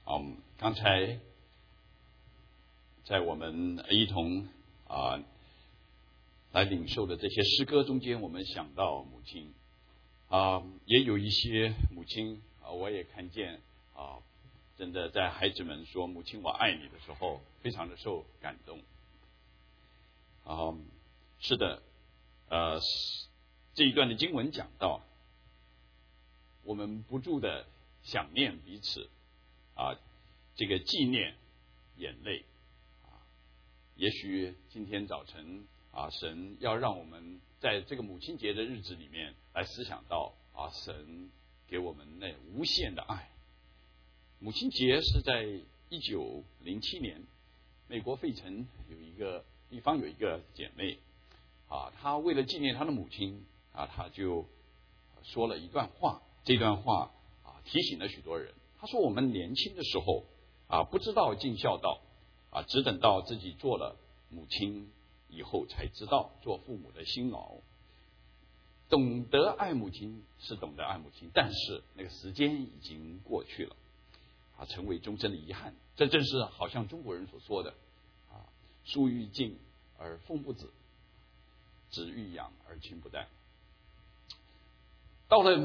刚才在我们一同来领受的这些诗歌中间，我们想到母亲也有一些母亲我也看见真的在孩子们说母亲我爱你的时候，非常的受感动。是的，这一段的经文讲到，我们不住的想念彼此这个纪念眼泪也许今天早晨神要让我们在这个母亲节的日子里面来思想到神给我们那无限的爱。母亲节是在1907年，美国费城有一个地方有一个姐妹她为了纪念她的母亲她就说了一段话，这段话提醒了许多人。她说我们年轻的时候不知道尽孝道只等到自己做了母亲以后才知道做父母的辛劳。懂得爱母亲是懂得爱母亲，但是那个时间已经过去了成为终身的遗憾。这正是好像中国人所说的树欲静而风不止，子欲养而亲不待。到了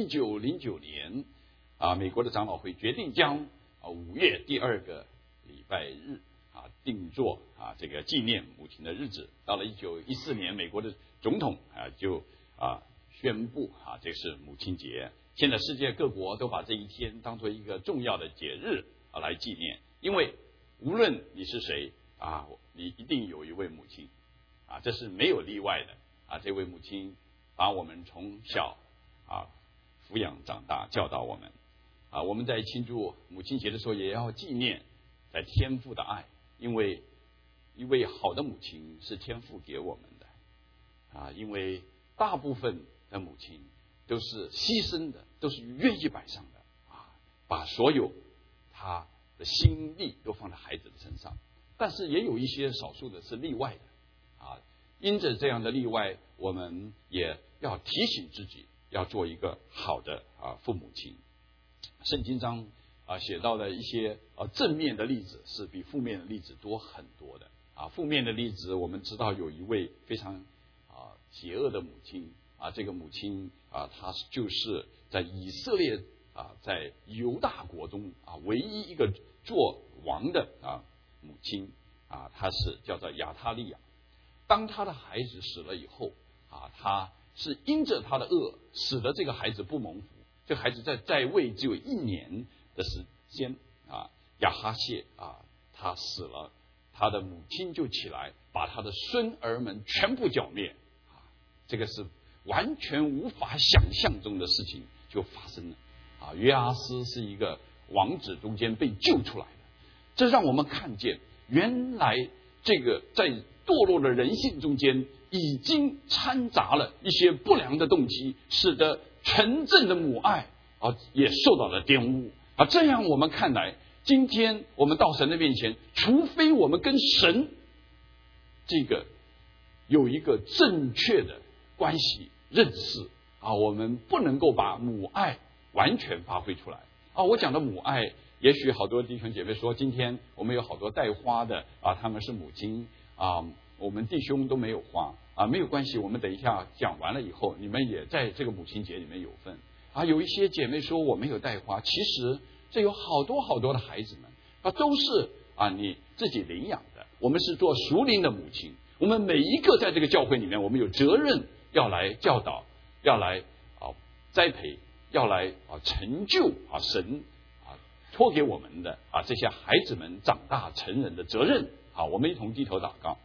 1909年美国的长老会决定将5月第2个礼拜日定做这个纪念母亲的日子。到了1914年，美国的总统就宣布这是母亲节。现在世界各国都把这一天当作一个重要的节日来纪念，因为无论你是谁你一定有一位母亲这是没有例外的这位母亲把我们从小抚养长大，教导我们我们在庆祝母亲节的时候也要纪念在天父的爱，因为一位好的母亲是天父给我们的因为大部分的母亲都是牺牲的，都是愿意摆上的把所有他的心力都放在孩子的身上。但是也有一些少数的是例外的因着这样的例外，我们也要提醒自己要做一个好的父母亲。圣经上写到的一些正面的例子是比负面的例子多很多的负面的例子我们知道有一位非常邪恶的母亲这个母亲她就是在以色列在犹大国中唯一一个做王的母亲她是叫做亚他利亚。当她的孩子死了以后她是因着她的恶使得这个孩子不蒙福。这个孩子在位只有1年的时间亚哈谢他死了，他的母亲就起来把他的孙儿们全部剿灭这个是完全无法想象中的事情就发生了约阿斯是一个王子中间被救出来的。这让我们看见原来这个在堕落的人性中间已经掺杂了一些不良的动机，使得纯正的母爱也受到了玷污这样我们看来，今天我们到神的面前，除非我们跟神这个有一个正确的关系认识我们不能够把母爱完全发挥出来我讲的母爱，也许好多弟兄姐妹说，今天我们有好多带花的他们是母亲我们弟兄都没有花没有关系，我们等一下讲完了以后，你们也在这个母亲节里面有份有一些姐妹说我没有带花，其实这有好多好多的孩子们都是你自己领养的。我们是做属灵的母亲，我们每一个在这个教会里面，我们有责任要来教导，要来栽培，要来成就神托给我们的这些孩子们长大成人的责任我们一同低头祷告。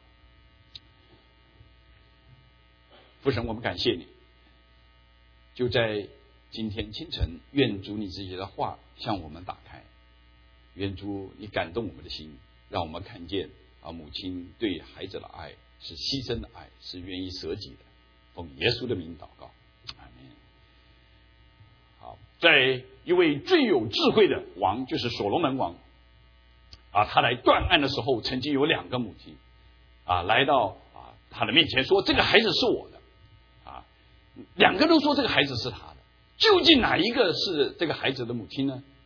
父神，我们感谢你，就在今天清晨，愿主你自己的话向我们打开，愿主你感动我们的心，让我们看见母亲对孩子的爱是牺牲的爱，是愿意舍己的。奉耶稣的名祷告，阿们。好，在一位最有智慧的王，就是所罗门王他来断案的时候，曾经有2个母亲来到他的面前说，这个孩子是我的2个都说这个孩子是他的，究竟哪一个是这个孩子的母亲呢？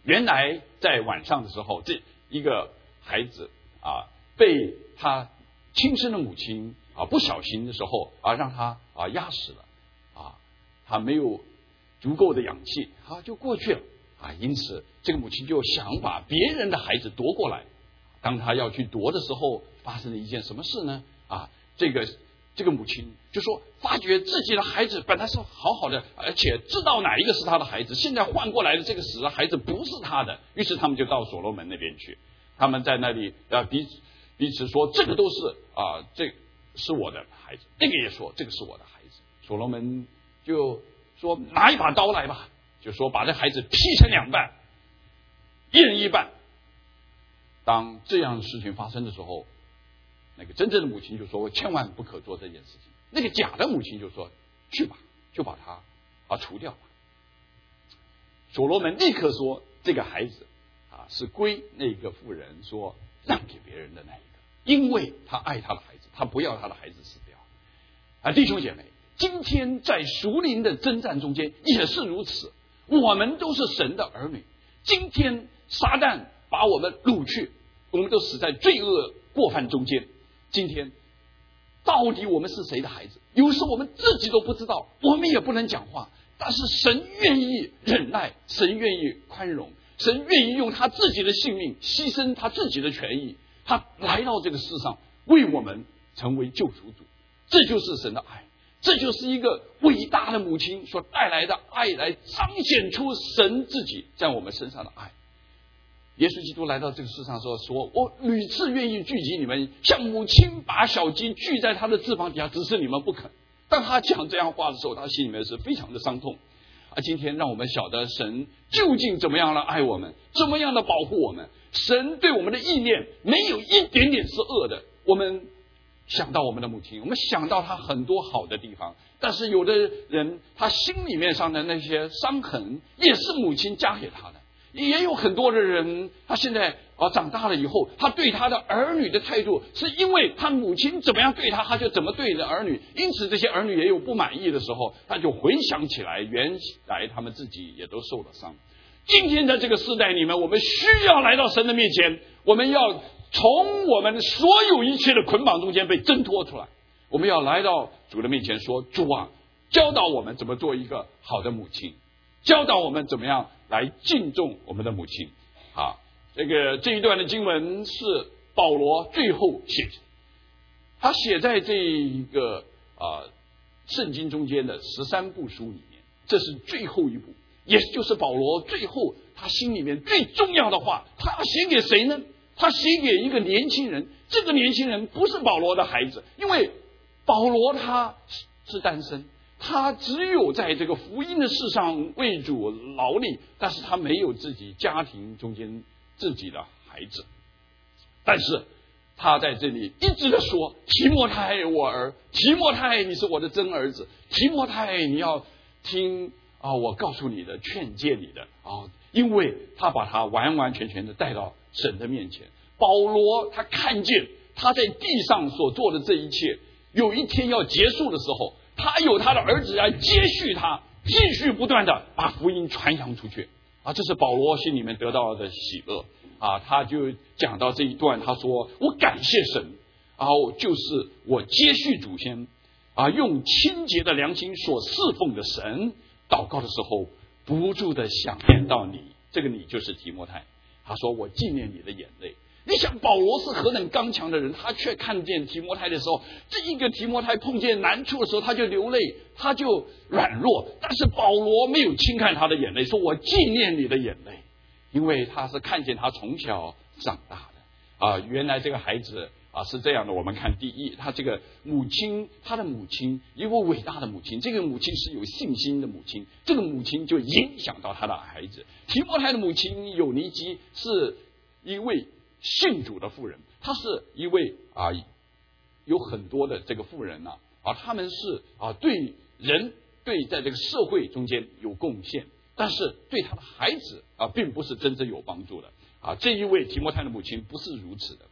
原来在晚上的时候，这一个孩子被他亲生的母亲不小心的时候让他压死了他没有足够的氧气就过去了因此这个母亲就想把别人的孩子夺过来。当他要去夺的时候，发生了一件什么事呢？这个母亲就说，发觉自己的孩子本来是好好的，而且知道哪一个是他的孩子，现在换过来的这个死的孩子不是他的。于是他们就到所罗门那边去，他们在那里彼此说，这个都是这是我的孩子，那个也说这个是我的孩子。所罗门就说，拿一把刀来吧，就说把这孩子劈成两半，一人一半。当这样的事情发生的时候，那个真正的母亲就说，我千万不可做这件事情。那个假的母亲就说，去吧，就把他除掉吧。所罗门立刻说，这个孩子是归那个妇人说让给别人的那一个，因为他爱他的孩子，他不要他的孩子死掉。弟兄姐妹，今天在属灵的征战中间也是如此，我们都是神的儿女。今天撒旦把我们掳去，我们都死在罪恶过犯中间。今天到底我们是谁的孩子？有时候我们自己都不知道，我们也不能讲话，但是神愿意忍耐，神愿意宽容，神愿意用他自己的性命牺牲他自己的权益，他来到这个世上为我们成为救赎主。这就是神的爱，这就是一个伟大的母亲所带来的爱，来彰显出神自己在我们身上的爱。耶稣基督来到这个世上说，我屡次愿意聚集你们，像母亲把小鸡聚在他的翅膀底下，只是你们不肯。当他讲这样话的时候，他心里面是非常的伤痛。今天让我们晓得神究竟怎么样来爱我们，怎么样的保护我们。神对我们的意念没有一点点是恶的。我们想到我们的母亲，我们想到他很多好的地方，但是有的人他心里面上的那些伤痕也是母亲加给他的。也有很多的人，他现在长大了以后，他对他的儿女的态度是因为他母亲怎么样对他，他就怎么对着儿女，因此这些儿女也有不满意的时候，他就回想起来原来他们自己也都受了伤。今天在这个时代里面，我们需要来到神的面前，我们要从我们所有一切的捆绑中间被挣脱出来，我们要来到主的面前说，主啊，教导我们怎么做一个好的母亲，教导我们怎么样来敬重我们的母亲。这一段的经文是保罗最后写，他写在这一个圣经中间的13部书里面，这是最后一部，也就是保罗最后他心里面最重要的话。他要写给谁呢？他写给一个年轻人。这个年轻人不是保罗的孩子，因为保罗他是单身，他只有在这个福音的事上为主劳力，但是他没有自己家庭中间自己的孩子。但是他在这里一直的说，提摩太我儿，提摩太你是我的真儿子，提摩太你要听我告诉你的，劝诫你的因为他把他完完全全的带到神的面前。保罗他看见他在地上所做的这一切，有一天要结束的时候，他有他的儿子来接续他，继续不断的把福音传扬出去这是保罗心里面得到的喜乐他就讲到这一段，他说我感谢神就是我接续祖先用清洁的良心所侍奉的神，祷告的时候不住的想念到你，这个你就是提摩太。他说我纪念你的眼泪。你想保罗是何等刚强的人，他却看见提摩太的时候，这一个提摩太碰见难处的时候他就流泪，他就软弱，但是保罗没有轻看他的眼泪，说我纪念你的眼泪，因为他是看见他从小长大的原来这个孩子是这样的。我们看第一，他这个母亲，他的母亲一位伟大的母亲，这个母亲是有信心的母亲，这个母亲就影响到他的孩子。提摩太的母亲友尼基是一位信主的妇人，她是一位有很多的这个妇人他们是对人对在这个社会中间有贡献，但是对他的孩子并不是真正有帮助的这一位提摩太的母亲不是如此的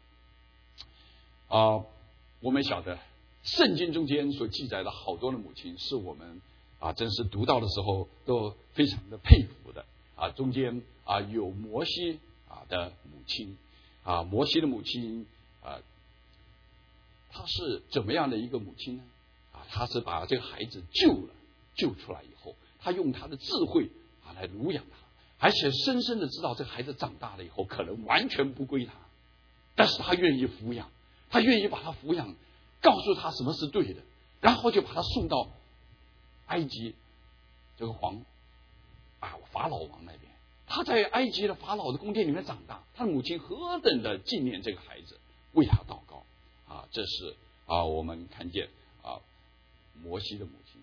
我们晓得圣经中间所记载的好多的母亲，是我们真是读到的时候都非常的佩服的中间有摩西的母亲摩西的母亲她是怎么样的一个母亲呢？她是把这个孩子救出来以后，她用她的智慧来乳养他，而且深深的知道这个孩子长大了以后可能完全不归他，但是他愿意抚养，他愿意把他抚养，告诉他什么是对的，然后就把他送到埃及这个法老王那边。他在埃及的法老的宫殿里面长大，他的母亲何等的纪念这个孩子，为他祷告这是我们看见摩西的母亲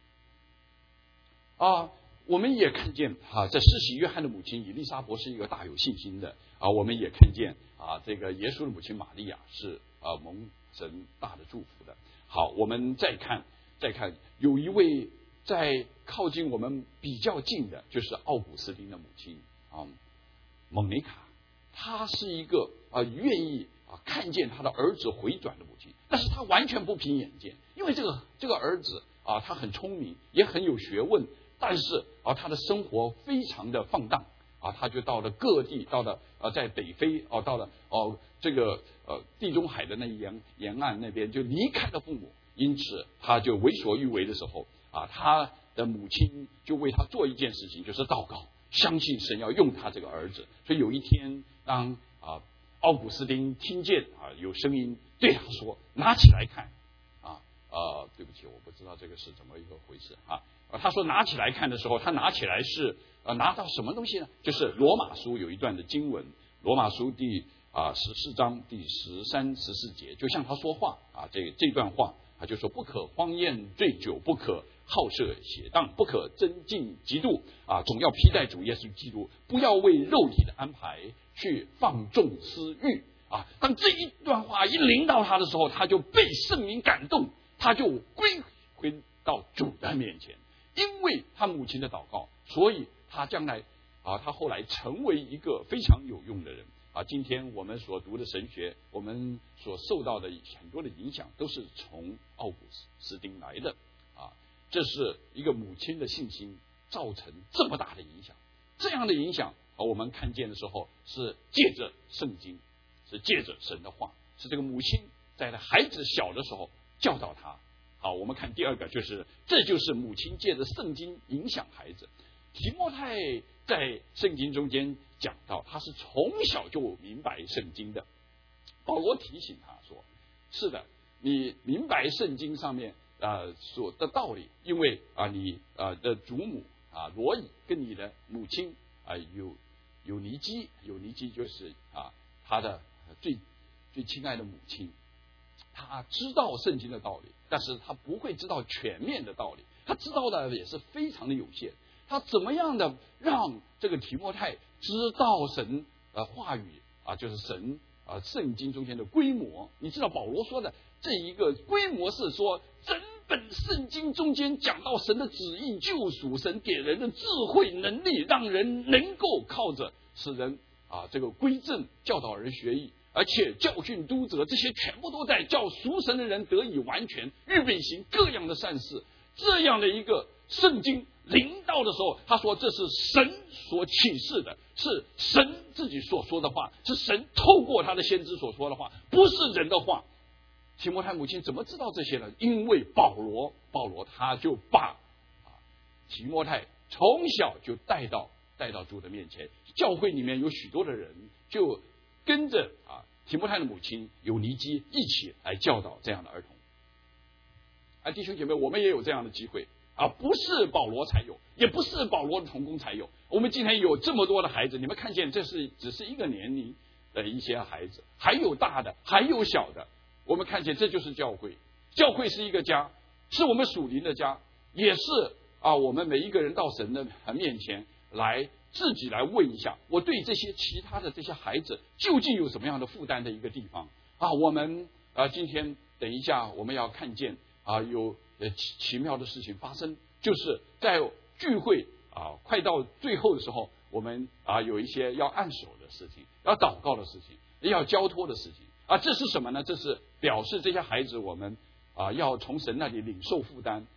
我们也看见在施洗约翰的母亲以利沙伯是一个大有信心的我们也看见这个耶稣的母亲玛利亚是蒙神大的祝福的。好，我们再看有一位在靠近我们比较近的，就是奥古斯丁的母亲蒙尼卡，她是一个愿意看见他的儿子回转的母亲，但是她完全不凭眼见，因为这个儿子他很聪明，也很有学问，但是他的生活非常的放荡他就到了各地，到了在北非到了这个地中海的那沿岸那边，就离开了父母，因此他就为所欲为的时候他的母亲就为他做一件事情，就是祷告，相信神要用他这个儿子。所以有一天，当奥古斯丁听见有声音对他说：“拿起来看。”对不起，我不知道这个是怎么一个回事他说拿起来看的时候，他拿起来是拿到什么东西呢？就是罗马书有一段的经文，罗马书第14章第13、14节，就像他说话这段话就说：不可荒宴醉酒，不可好色邪荡，不可增进嫉妒总要披戴主耶稣基督，不要为肉体的安排去放纵私欲当这一段话一临到他的时候，他就被圣灵感动，他就归回到主的面前。因为他母亲的祷告，所以他将来他后来成为一个非常有用的人今天我们所读的神学，我们所受到的很多的影响，都是从奥古斯丁来的这是一个母亲的信心造成这么大的影响。这样的影响我们看见的时候，是借着圣经，是借着神的话，是这个母亲在孩子小的时候教导他。好，我们看第二个，这就是母亲借着圣经影响孩子。提摩太在圣经中间讲到，他是从小就明白圣经的。保罗提醒他说：是的，你明白圣经上面所的道理，因为你的祖母罗以跟你的母亲有尼基就是他的最亲爱的母亲。他知道圣经的道理，但是他不会知道全面的道理，他知道的也是非常的有限。他怎么样的让这个提摩太知道神话语就是神圣经中间的规模？你知道保罗说的这一个规模是说，整本圣经中间讲到神的旨意、救赎，神给人的智慧能力，让人能够靠着使人这个归正，教导人学艺，而且教训督责，这些全部都在叫属神的人得以完全，预备行各样的善事。这样的一个圣经临到的时候，他说这是神所启示的，是神自己所说的话，是神透过他的先知所说的话，不是人的话。提摩太母亲怎么知道这些呢？因为保罗他就把提摩太从小就带到主的面前，教会里面有许多的人就跟着提摩太的母亲有尼基一起来教导这样的儿童。弟兄姐妹，我们也有这样的机会不是保罗才有，也不是保罗的同工才有。我们今天有这么多的孩子，你们看见这是只是一个年龄的一些孩子，还有大的，还有小的。我们看见这就是教会，教会是一个家，是我们属灵的家，也是我们每一个人到神的面前来自己来问一下，我对这些其他的这些孩子究竟有什么样的负担的一个地方我们今天等一下我们要看见有奇妙的事情发生，就是在聚会快到最后的时候，我们有一些要按手的事情，要祷告的事情，要交托的事情这是什么呢？这是表示这些孩子我们要从神那里领受负担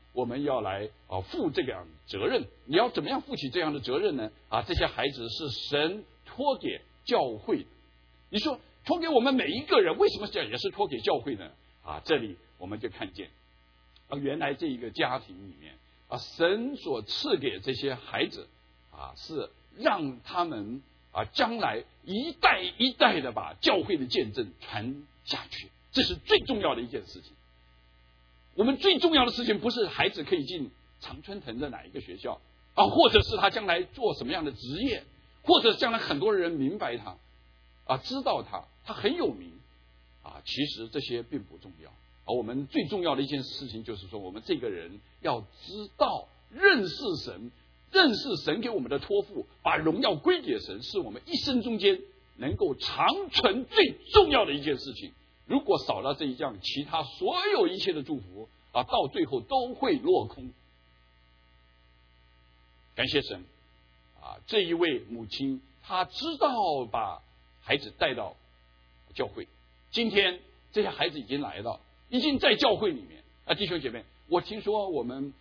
我们要来负这个责任。你要怎么样负起这样的责任呢？这些孩子是神托给教会的。你说托给我们每一个人，为什么也是托给教会呢？这里我们就看见原来这一个家庭里面神所赐给这些孩子是让他们将来一代一代的把教会的见证传下去，这是最重要的一件事情。我们最重要的事情不是孩子可以进常春藤的哪一个学校或者是他将来做什么样的职业，或者将来很多人明白他知道他很有名其实这些并不重要。我们最重要的一件事情就是说，我们这个人要知道认识神，认识神给我们的托付，把荣耀归给神，是我们一生中间能够长存最重要的一件事情。如果少了这一项，其他所有一切的祝福到最后都会落空。感谢神这一位母亲她知道把孩子带到教会，今天这些孩子已经来到，已经在教会里面弟兄姐妹，我听说我们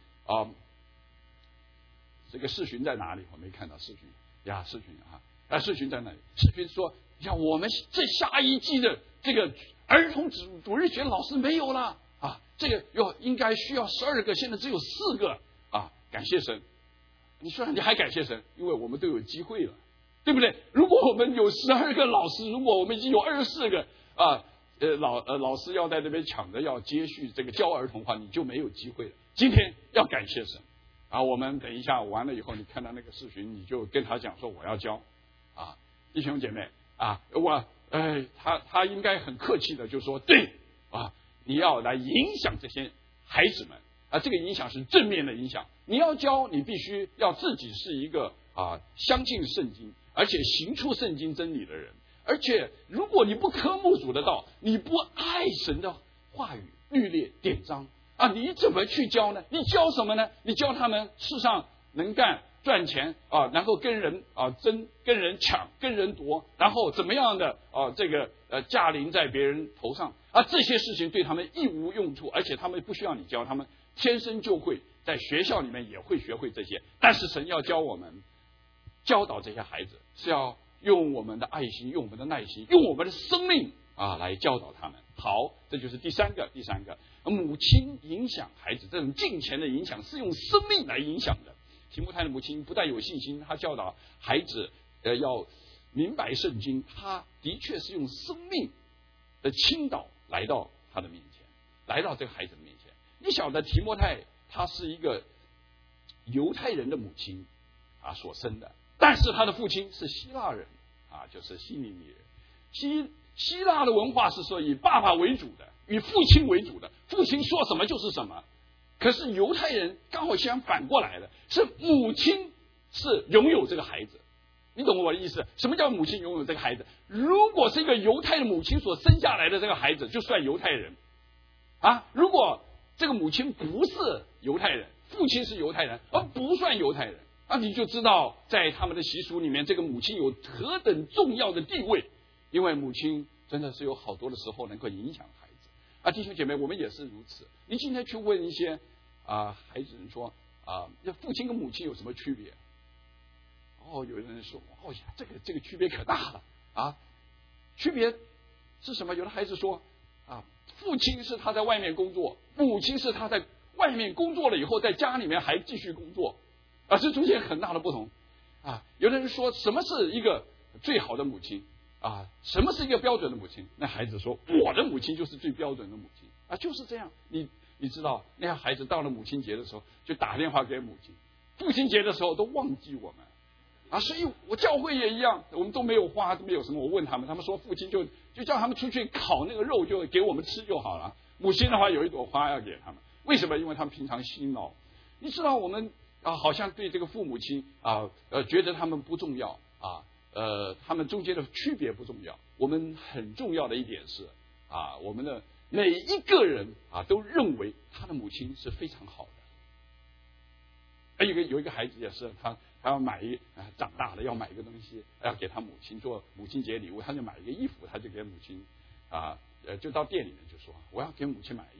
这个视频在哪里？我没看到视频视频视频在哪里？视频说我们这下一季的这个儿童主日学老师没有了这个应该需要12个，现在只有4个感谢神。你说你还感谢神？因为我们都有机会了，对不对？如果我们有12个老师，如果我们已经有24个老师要在这边抢着要接续这个教儿童的话，你就没有机会了。今天要感谢神我们等一下完了以后，你看到那个视频，你就跟他讲说我要教弟兄姐妹他应该很客气的就说对你要来影响这些孩子们这个影响是正面的影响。你要教，你必须要自己是一个相信圣经而且行出圣经真理的人。而且如果你不科目主的道，你不爱神的话语律例典章你怎么去教呢？你教什么呢？你教他们世上能干赚钱然后跟人争，跟人抢，跟人夺，然后怎么样的这个驾临在别人头上这些事情对他们一无用处，而且他们不需要你教，他们天生就会，在学校里面也会学会这些。但是神要教我们教导这些孩子，是要用我们的爱心，用我们的耐心，用我们的生命来教导他们。好，这就是第三个，母亲影响孩子，这种敬虔的影响是用生命来影响的。提摩太的母亲不但有信心，她教导孩子要明白圣经，她的确是用生命的倾倒来到他的面前，来到这个孩子的面前。你晓得提摩太他是一个犹太人的母亲所生的，但是他的父亲是希腊人就是希利尼人。希腊的文化是说以爸爸为主的，以父亲为主的，父亲说什么就是什么。可是犹太人刚好相反过来的，是母亲是拥有这个孩子。你懂我的意思？什么叫母亲拥有这个孩子？如果是一个犹太的母亲所生下来的这个孩子，就算犹太人如果这个母亲不是犹太人，父亲是犹太人，而不算犹太人你就知道在他们的习俗里面，这个母亲有何等重要的地位。因为母亲真的是有好多的时候能够影响孩子弟兄姐妹，我们也是如此。你今天去问一些孩子人说父亲跟母亲有什么区别？有人说这个区别可大了区别是什么？有的孩子说父亲是他在外面工作，母亲是他在外面工作了以后在家里面还继续工作这中间很大的不同有的人说什么是一个最好的母亲什么是一个标准的母亲？那孩子说我的母亲就是最标准的母亲就是这样。你知道那些孩子到了母亲节的时候就打电话给母亲，父亲节的时候都忘记我们所以我教会也一样，我们都没有花，都没有什么。我问他们说父亲就叫他们出去烤那个肉，就给我们吃就好了。母亲的话有一朵花要给他们，为什么？因为他们平常辛劳。你知道我们好像对这个父母亲觉得他们不重要他们中间的区别不重要。我们很重要的一点是我们的每一个人都认为他的母亲是非常好的。有一个孩子也是，他要买长大了要买一个东西，要给他母亲做母亲节礼物，他就买一个衣服，他就给母亲就到店里面就说我要给母亲买衣服。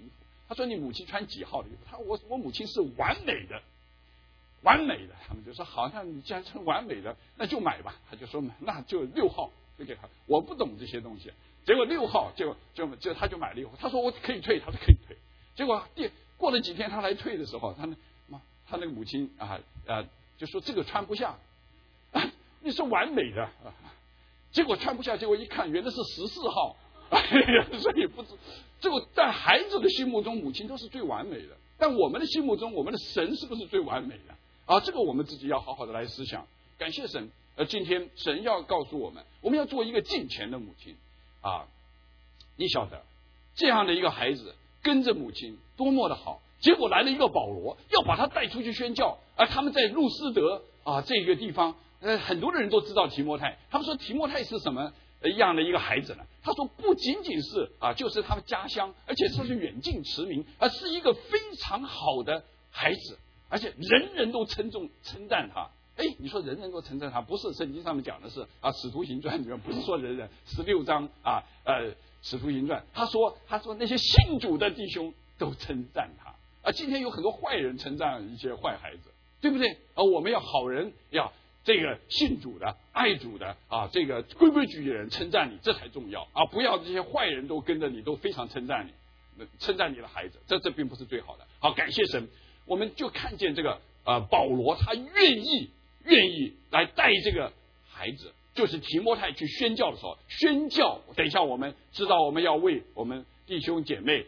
他说你母亲穿几号的衣服？他说我母亲是完美的。完美的，他们就说好，那你既然成完美的，那就买吧。他就说那就6号就给他。我不懂这些东西，结果6号就他就买了6号。他说我可以退，他说可以退。结果过了几天他来退的时候，他那个母亲就说这个穿不下，你是完美的结果穿不下，结果一看原来是14号，所以不知这个在孩子的心目中，母亲都是最完美的。但我们的心目中，我们的神是不是最完美的？这个我们自己要好好的来思想。感谢神，今天神要告诉我们，我们要做一个敬虔的母亲你晓得这样的一个孩子跟着母亲多么的好，结果来了一个保罗，要把他带出去宣教，而他们在路斯德这个地方，很多的人都知道提摩太，他们说提摩太是什么一样的一个孩子呢？他说不仅仅是就是他们家乡，而且是远近驰名，而是一个非常好的孩子，而且人人都称赞他。你说人人都称赞他，不是圣经上面讲的是使徒行传里面不是说人人16章使徒行传，他说那些信主的弟兄都称赞他今天有很多坏人称赞一些坏孩子，对不对？我们要好人要这个信主的爱主的这个规规矩矩的人称赞你，这才重要不要这些坏人都跟着你都非常称赞你的孩子，这并不是最好的。好，感谢神，我们就看见这个保罗他愿意来带这个孩子，就是提摩太去宣教的时候，宣教等一下我们知道我们要为我们弟兄姐妹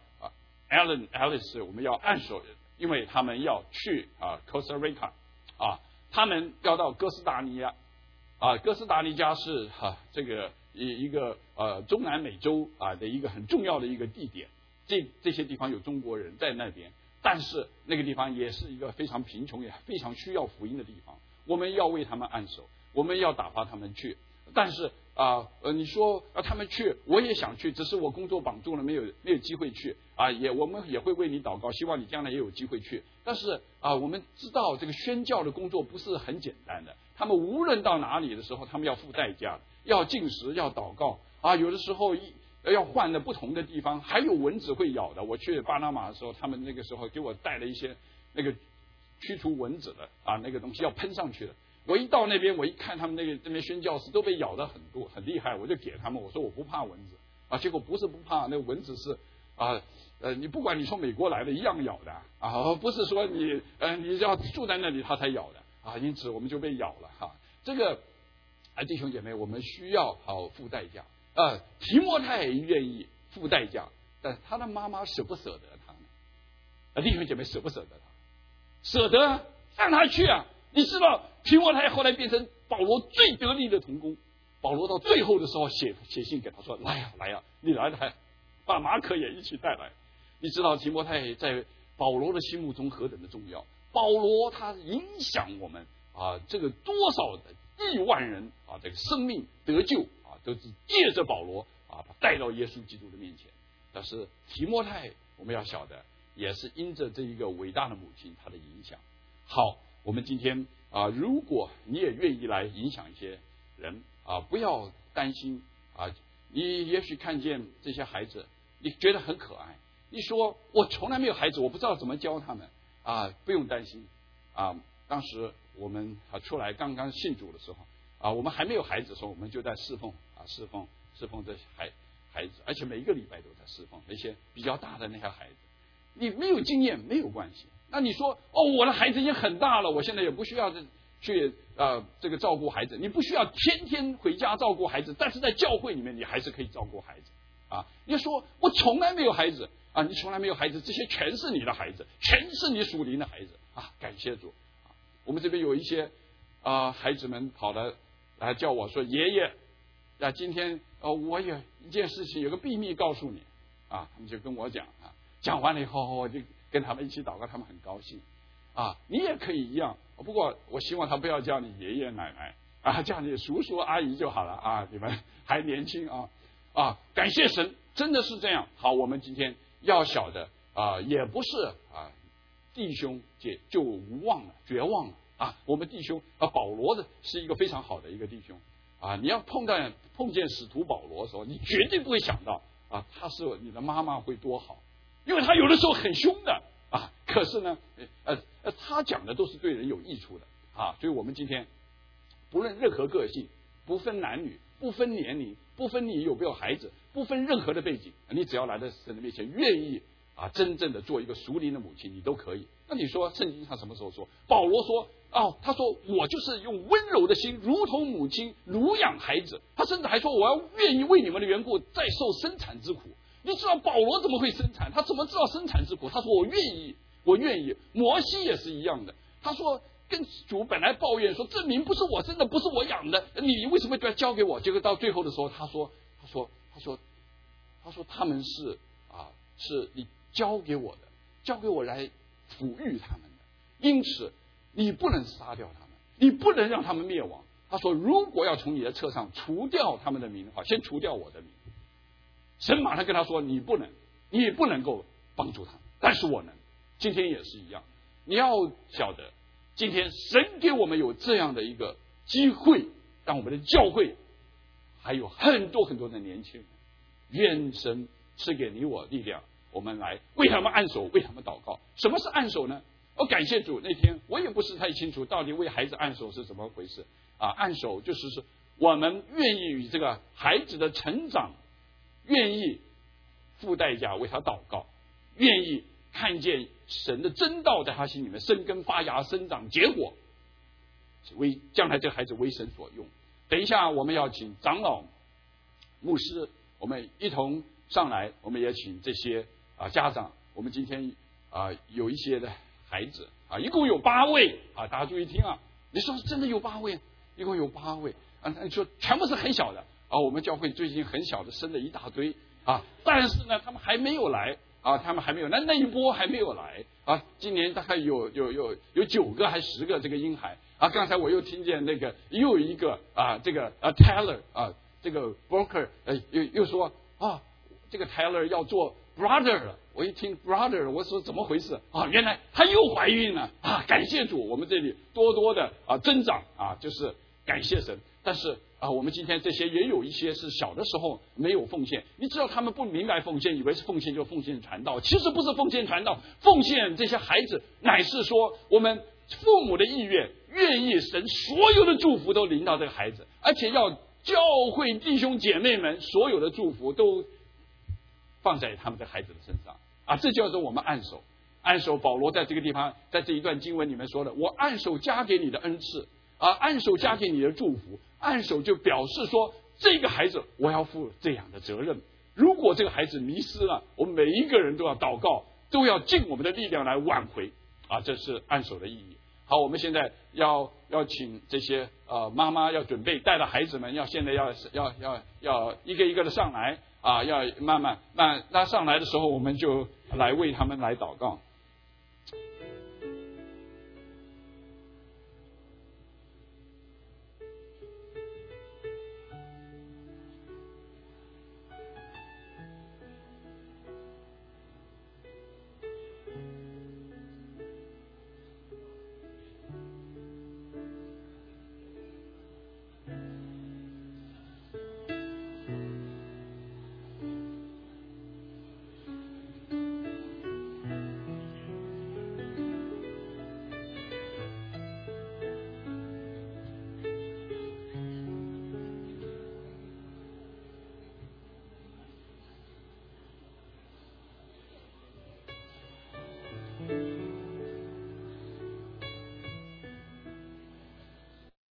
Alice 我们要按手，因为他们要去Costa Rica他们要到哥斯达黎加哥斯达黎加是这个一个中南美洲的一个很重要的一个地点，这些地方有中国人在那边，但是那个地方也是一个非常贫穷也非常需要福音的地方，我们要为他们按手，我们要打发他们去。但是你说他们去，我也想去，只是我工作绑住了，没有机会去我们也会为你祷告，希望你将来也有机会去。但是我们知道这个宣教的工作不是很简单的，他们无论到哪里的时候，他们要付代价，要禁食，要祷告有的时候要换的不同的地方，还有蚊子会咬的。我去巴拿马的时候，他们那个时候给我带了一些那个驱除蚊子的那个东西要喷上去的。我一到那边，我一看他们那边宣教士都被咬得很厉害，我就给他们，我说我不怕蚊子结果不是不怕，那蚊子是你不管你从美国来的一样咬的不是说你要住在那里它才咬的因此我们就被咬了这个弟兄姐妹，我们需要付代价提摩太愿意付代价，但他的妈妈舍不舍得他呢？弟兄姐妹舍不舍得他？舍得让他去你知道提摩太后来变成保罗最得力的同工，保罗到最后的时候写信给他说来呀，你来把马可也一起带来。你知道提摩太在保罗的心目中何等的重要，保罗他影响我们这个多少的亿万人这个生命得救都是借着保罗带到耶稣基督的面前。但是提摩太我们要晓得也是因着这一个伟大的母亲她的影响。好，我们今天如果你也愿意来影响一些人不要担心你也许看见这些孩子你觉得很可爱，你说我从来没有孩子，我不知道怎么教他们不用担心当时我们出来刚刚信主的时候我们还没有孩子的时候，我们就在侍奉这孩子，而且每一个礼拜都在侍奉那些比较大的那些孩子。你没有经验没有关系，那你说我的孩子已经很大了，我现在也不需要去这个照顾孩子，你不需要天天回家照顾孩子，但是在教会里面你还是可以照顾孩子你说我从来没有孩子你从来没有孩子，这些全是你的孩子，全是你属灵的孩子感谢主我们这边有一些孩子们跑来叫我说爷爷今天我有一件事情有个秘密告诉你他们就跟我讲讲完了以后我就跟他们一起祷告，他们很高兴你也可以一样，不过我希望他不要叫你爷爷奶奶叫你叔叔阿姨就好了你们还年轻感谢神，真的是这样。好，我们今天要晓得也不是弟兄就无望了绝望了我们弟兄保罗的是一个非常好的一个弟兄你要碰见使徒保罗的时候，你绝对不会想到他是你的妈妈会多好因为他有的时候很凶的啊，可是呢，他讲的都是对人有益处的啊，所以我们今天不论任何个性，不分男女，不分年龄，不分你有没有孩子，不分任何的背景，你只要来到神的面前，愿意啊，真正的做一个属灵的母亲，你都可以。那你说圣经上什么时候说？保罗说他说我就是用温柔的心，如同母亲乳养孩子。他甚至还说我要愿意为你们的缘故再受生产之苦。你知道保罗怎么会生产？他怎么知道生产之苦？他说我愿意，我愿意。摩西也是一样的，他说跟主本来抱怨说这民不是我生的，不是我养的，你为什么不要交给我？结果到最后的时候，他说他们是你交给我的，交给我来抚育他们的，因此你不能杀掉他们，你不能让他们灭亡。他说如果要从你的册上除掉他们的名的话，先除掉我的名。神马上跟他说你不能够帮助他，但是我能。今天也是一样，你要晓得今天神给我们有这样的一个机会，让我们的教会还有很多很多的年轻人，愿神赐给你我力量，我们来为他们按手，为他们祷告。什么是按手呢？感谢主，那天我也不是太清楚到底为孩子按手是怎么回事啊。按手就是我们愿意与这个孩子的成长，愿意付代价为他祷告，愿意看见神的真道在他心里面生根发芽生长结果，为将来这个孩子为神所用。等一下我们要请长老牧师，我们一同上来，我们也请这些家长。我们今天有一些的孩子一共有8位大家注意听啊！你说真的有8位？一共有8位你说全部是很小的我们教会最近很小的生了一大堆但是呢他们还没有来他们还没有那一波还没有来今年大概有9个还10个这个婴孩刚才我又听见那个又有一个这个Taylor 这个 Broker 又说这个 Taylor 要做 brother 了。我一听 brother 我说怎么回事原来她又怀孕了感谢主，我们这里多多的增长就是感谢神。但是我们今天这些也有一些是小的时候没有奉献，你知道他们不明白奉献，以为是奉献就奉献传道，其实不是奉献传道，奉献这些孩子乃是说我们父母的意愿，愿意神所有的祝福都临到这个孩子，而且要教会弟兄姐妹们所有的祝福都放在他们的孩子的身上这叫做我们按手。按手，保罗在这个地方，在这一段经文里面说的，我按手加给你的恩赐按手加给你的祝福。按手就表示说这个孩子我要负这样的责任，如果这个孩子迷失了，我们每一个人都要祷告，都要尽我们的力量来挽回这是按手的意义。好，我们现在要请这些妈妈要准备带着孩子们，现在要一个一个的上来要慢慢那上来的时候，我们就来为他们来祷告。